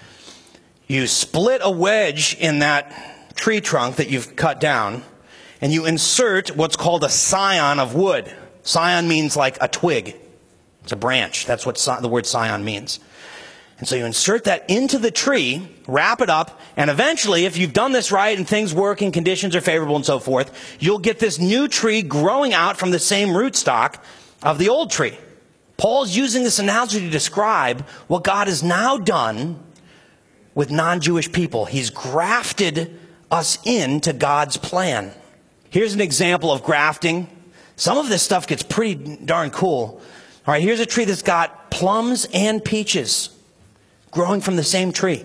You split a wedge in that tree trunk that you've cut down, and you insert what's called a scion of wood. Scion means like a twig. It's a branch. That's what the word scion means. And so you insert that into the tree, wrap it up, and eventually, if you've done this right and things work and conditions are favorable and so forth, you'll get this new tree growing out from the same rootstock of the old tree. Paul's using this analogy to describe what God has now done with non-Jewish people. He's grafted us into God's plan. Here's an example of grafting. Some of this stuff gets pretty darn cool. All right, here's a tree that's got plums and peaches growing from the same tree.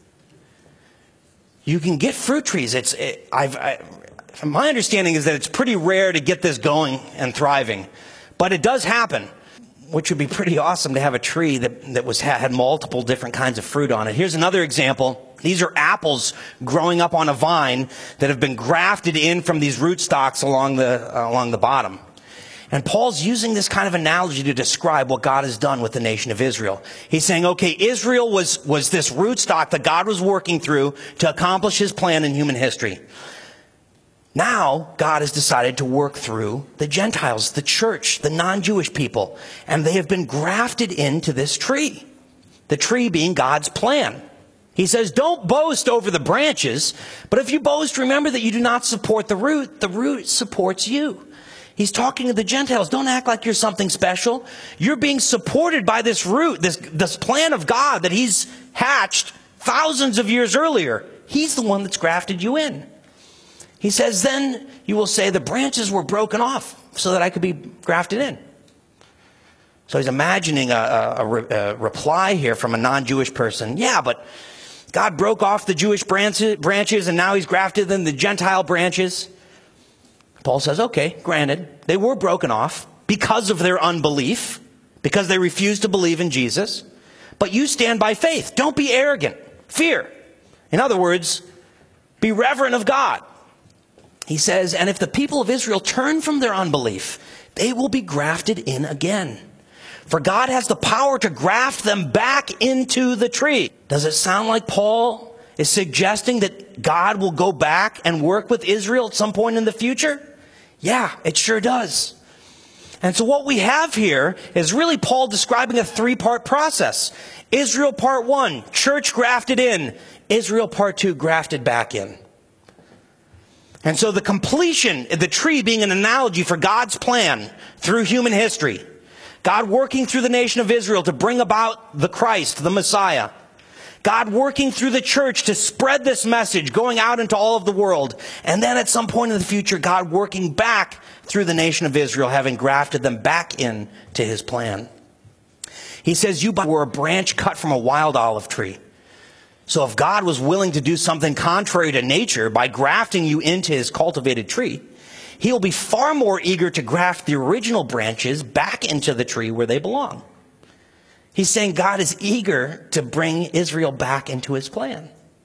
You can get fruit trees. My understanding is that it's pretty rare to get this going and thriving, but it does happen. which would be pretty awesome to have a tree that had multiple different kinds of fruit on it. Here's another example. These are apples growing up on a vine that have been grafted in from these rootstocks along the bottom. And Paul's using this kind of analogy to describe what God has done with the nation of Israel. He's saying, okay, Israel was this rootstock that God was working through to accomplish his plan in human history. Now, God has decided to work through the Gentiles, the church, the non-Jewish people, and they have been grafted into this tree. The tree being God's plan. He says, don't boast over the branches, but if you boast, remember that you do not support the root. The root supports you. He's talking to the Gentiles. Don't act like you're something special. You're being supported by this root, this plan of God that he's hatched thousands of years earlier. He's the one that's grafted you in. He says, then you will say the branches were broken off so that I could be grafted in. So he's imagining a reply here from a non-Jewish person. Yeah, but God broke off the Jewish branches and now he's grafted in the Gentile branches. Paul says, okay, granted, they were broken off because of their unbelief, because they refused to believe in Jesus. But you stand by faith. Don't be arrogant. Fear. In other words, be reverent of God. He says, and if the people of Israel turn from their unbelief, they will be grafted in again. For God has the power to graft them back into the tree. Does it sound like Paul is suggesting that God will go back and work with Israel at some point in the future? Yeah, it sure does. And so what we have here is really Paul describing a three-part process. Israel part 1, church grafted in. Israel part 2, grafted back in. And so the completion, the tree being an analogy for God's plan through human history. God working through the nation of Israel to bring about the Christ, the Messiah. God working through the church to spread this message, going out into all of the world. And then at some point in the future, God working back through the nation of Israel, having grafted them back in to his plan. He says, you were a branch cut from a wild olive tree. So if God was willing to do something contrary to nature by grafting you into his cultivated tree, he'll be far more eager to graft the original branches back into the tree where they belong. He's saying God is eager to bring Israel back into his plan.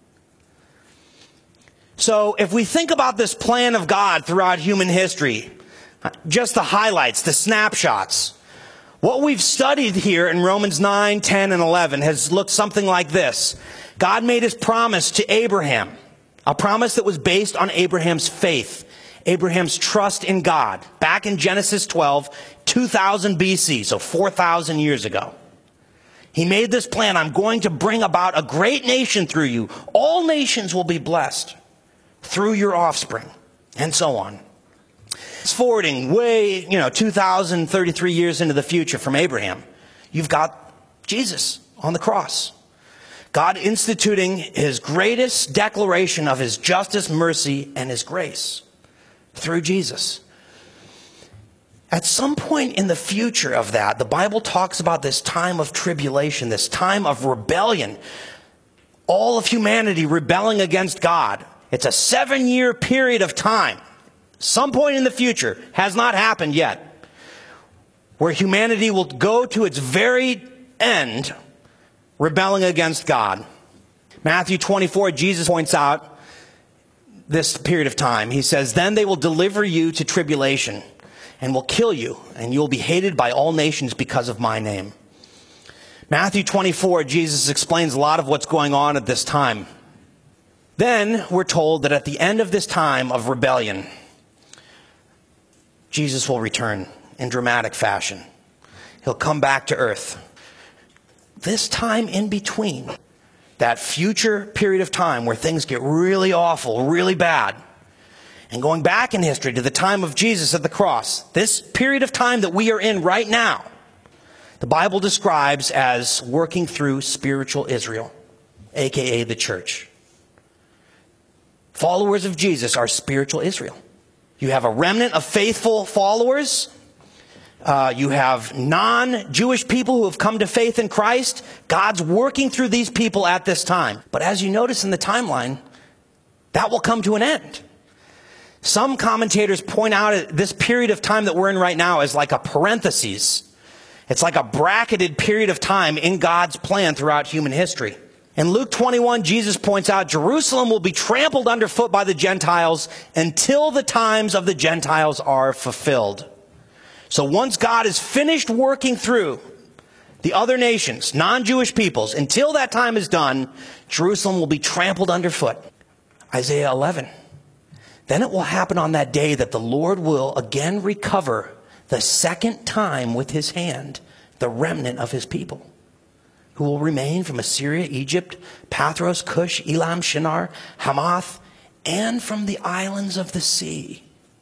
So if we think about this plan of God throughout human history, just the highlights, the snapshots, what we've studied here in Romans 9, 10, and 11 has looked something like this. God made his promise to Abraham, a promise that was based on Abraham's faith, Abraham's trust in God, back in Genesis 12, 2000 BC, so 4,000 years ago. He made this plan. I'm going to bring about a great nation through you. All nations will be blessed through your offspring, and so on. Forwarding way, 2,033 years into the future from Abraham, you've got Jesus on the cross. God instituting his greatest declaration of his justice, mercy, and his grace through Jesus. At some point in the future of that, the Bible talks about this time of tribulation, this time of rebellion, all of humanity rebelling against God. It's a 7-year period of time. Some point in the future, has not happened yet, where humanity will go to its very end rebelling against God. Matthew 24, Jesus points out this period of time. He says, then they will deliver you to tribulation and will kill you, and you will be hated by all nations because of my name. Matthew 24, Jesus explains a lot of what's going on at this time. Then we're told that at the end of this time of rebellion, Jesus will return in dramatic fashion. He'll come back to earth. This time in between, that future period of time where things get really awful, really bad, and going back in history to the time of Jesus at the cross, this period of time that we are in right now, the Bible describes as working through spiritual Israel, aka the church. Followers of Jesus are spiritual Israel. You have a remnant of faithful followers. You have non-Jewish people who have come to faith in Christ. God's working through these people at this time. But as you notice in the timeline, that will come to an end. Some commentators point out this period of time that we're in right now as like a parenthesis. It's like a bracketed period of time in God's plan throughout human history. In Luke 21, Jesus points out Jerusalem will be trampled underfoot by the Gentiles until the times of the Gentiles are fulfilled. So once God is finished working through the other nations, non-Jewish peoples, until that time is done, Jerusalem will be trampled underfoot. Isaiah 11. Then it will happen on that day that the Lord will again recover the second time with his hand the remnant of his people, who will remain from Assyria, Egypt, Pathros, Cush, Elam, Shinar, Hamath, and from the islands of the sea.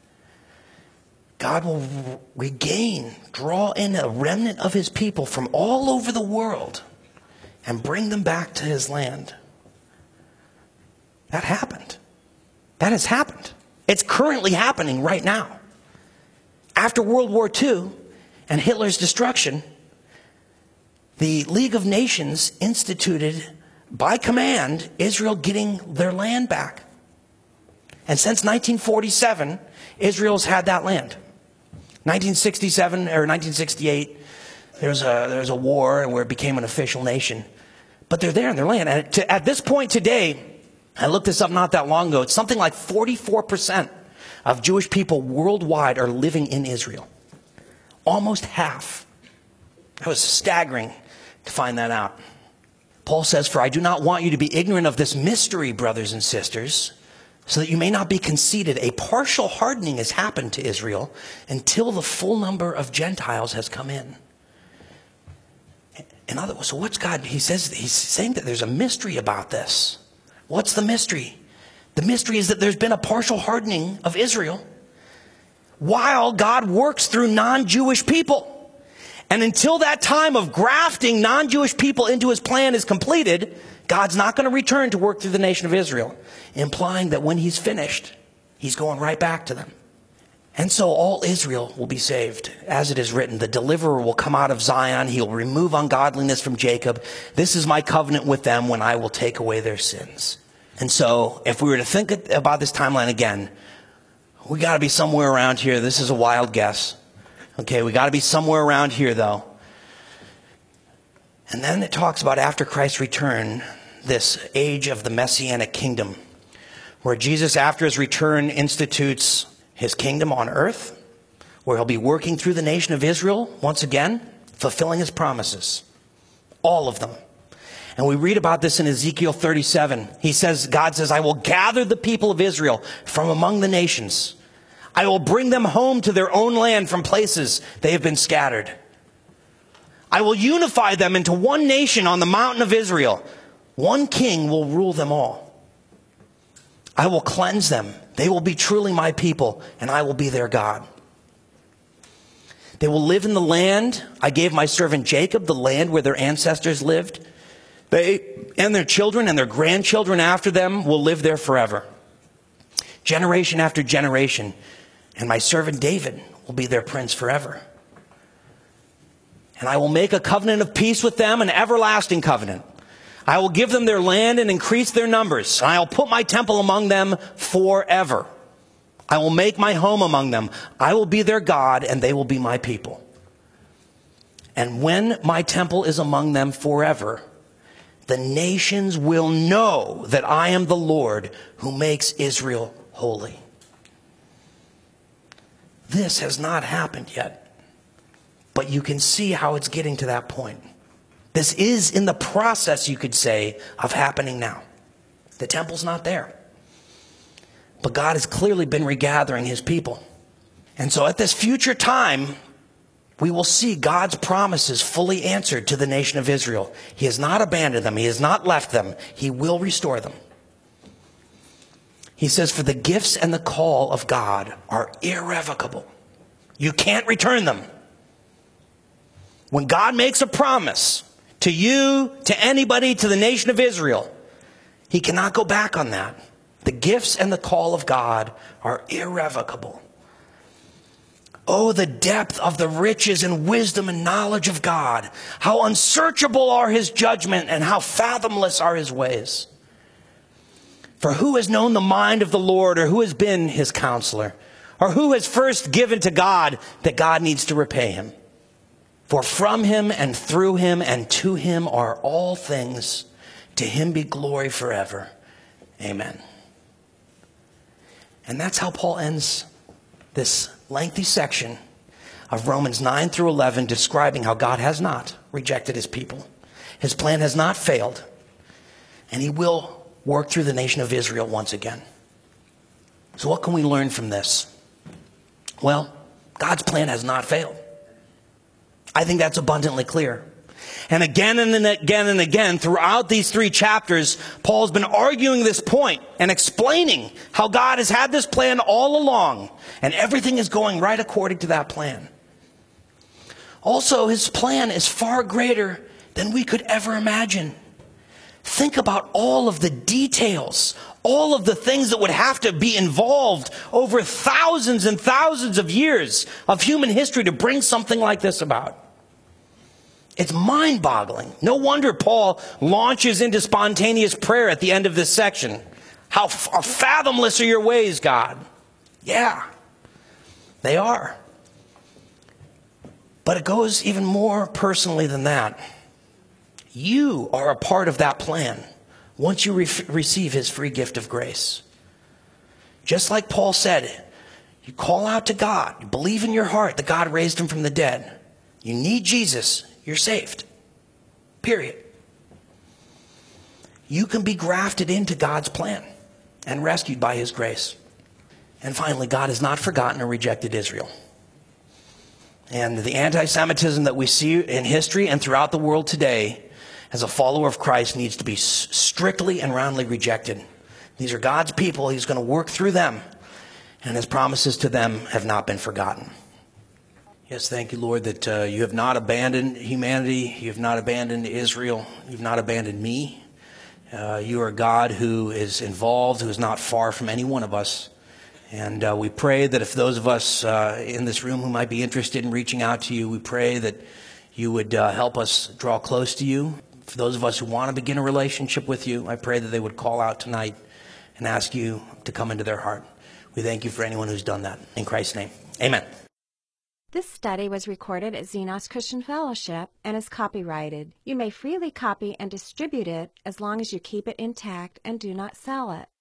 God will draw in a remnant of his people from all over the world and bring them back to his land. That happened. That has happened. It's currently happening right now. After World War II and Hitler's destruction, the League of Nations instituted, by command, Israel getting their land back. And since 1947, Israel's had that land. 1967 or 1968, there was a war where it became an official nation. But they're there in their land. And at this point today, I looked this up not that long ago, it's something like 44% of Jewish people worldwide are living in Israel. Almost half. That was staggering to find that out. Paul says, "For I do not want you to be ignorant of this mystery, brothers and sisters, so that you may not be conceited. A partial hardening has happened to Israel until the full number of Gentiles has come in." In other words, so what's God? He's saying that there's a mystery about this. What's the mystery? The mystery is that there's been a partial hardening of Israel while God works through non-Jewish people. And until that time of grafting non-Jewish people into his plan is completed, God's not going to return to work through the nation of Israel, implying that when he's finished, he's going right back to them. And so all Israel will be saved. As it is written, the deliverer will come out of Zion. He'll remove ungodliness from Jacob. This is my covenant with them when I will take away their sins. And so if we were to think about this timeline again, we got to be somewhere around here. This is a wild guess. Okay, we got to be somewhere around here, though. And then it talks about after Christ's return, this age of the Messianic kingdom, where Jesus, after his return, institutes his kingdom on earth, where he'll be working through the nation of Israel once again, fulfilling his promises. All of them. And we read about this in Ezekiel 37. God says, "I will gather the people of Israel from among the nations. I will bring them home to their own land from places they have been scattered. I will unify them into one nation on the mountain of Israel. One king will rule them all. I will cleanse them. They will be truly my people, and I will be their God. They will live in the land I gave my servant Jacob, the land where their ancestors lived. They and their children and their grandchildren after them will live there forever, generation after generation. And my servant David will be their prince forever. And I will make a covenant of peace with them, an everlasting covenant. I will give them their land and increase their numbers. And I will put my temple among them forever. I will make my home among them. I will be their God, and they will be my people. And when my temple is among them forever, the nations will know that I am the Lord who makes Israel holy." This has not happened yet, but you can see how it's getting to that point. This is in the process, you could say, of happening now. The temple's not there, but God has clearly been regathering his people. And so at this future time, we will see God's promises fully answered to the nation of Israel. He has not abandoned them. He has not left them. He will restore them. He says, "For the gifts and the call of God are irrevocable." You can't return them. When God makes a promise to you, to anybody, to the nation of Israel, he cannot go back on that. The gifts and the call of God are irrevocable. Oh, the depth of the riches and wisdom and knowledge of God. How unsearchable are his judgment and how fathomless are his ways. For who has known the mind of the Lord, or who has been his counselor? Or who has first given to God that God needs to repay him? For from him and through him and to him are all things. To him be glory forever. Amen. And that's how Paul ends this lengthy section of Romans 9 through 11, describing how God has not rejected his people. His plan has not failed. And he will work through the nation of Israel once again. So what can we learn from this? Well, God's plan has not failed. I think that's abundantly clear. And again and again and again, throughout these 3 chapters, Paul's been arguing this point and explaining how God has had this plan all along, and everything is going right according to that plan. Also, his plan is far greater than we could ever imagine. Think about all of the details, all of the things that would have to be involved over thousands and thousands of years of human history to bring something like this about. It's mind-boggling. No wonder Paul launches into spontaneous prayer at the end of this section. How fathomless are your ways, God? Yeah, they are. But it goes even more personally than that. You are a part of that plan once you receive his free gift of grace. Just like Paul said, you call out to God. You believe in your heart that God raised him from the dead. You need Jesus. You're saved. Period. You can be grafted into God's plan and rescued by his grace. And finally, God has not forgotten or rejected Israel. And the anti-Semitism that we see in history and throughout the world today as a follower of Christ needs to be strictly and roundly rejected. These are God's people. He's going to work through them. And his promises to them have not been forgotten. Yes, thank you, Lord, that you have not abandoned humanity. You have not abandoned Israel. You've not abandoned me. You are a God who is involved, who is not far from any one of us. And we pray that if those of us in this room who might be interested in reaching out to you, we pray that you would help us draw close to you. For those of us who want to begin a relationship with you, I pray that they would call out tonight and ask you to come into their heart. We thank you for anyone who's done that. In Christ's name, amen. This study was recorded at Xenos Christian Fellowship and is copyrighted. You may freely copy and distribute it as long as you keep it intact and do not sell it.